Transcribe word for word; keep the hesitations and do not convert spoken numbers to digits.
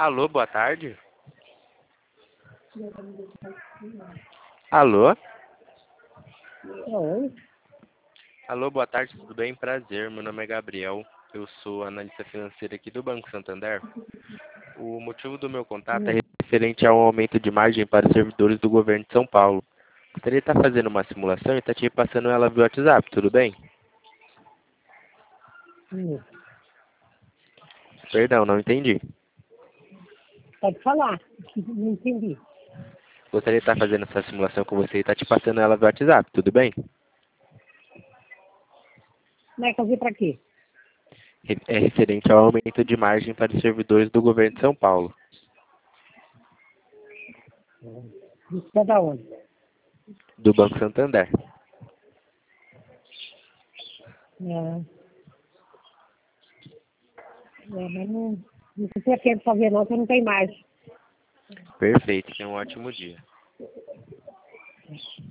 Alô, boa tarde. Alô? Oi. Alô, boa tarde, tudo bem? Prazer, meu nome é Gabriel. Eu sou analista financeiro aqui do Banco Santander. O motivo do meu contato é referente ao aumento de margem para os servidores do governo de São Paulo. Gostaria de estar fazendo uma simulação e estar te passando ela via WhatsApp, tudo bem? Hum. Perdão, não entendi. Pode falar. Não entendi. Gostaria de estar fazendo essa simulação com você e estar te passando ela via WhatsApp, tudo bem? Vai fazer para quê? É referente ao aumento de margem para os servidores do governo de São Paulo. Isso é da onde? Do Banco Santander. É. É, mas não, não pretendo fazer não, você não tem mais. Perfeito, tenha um ótimo dia.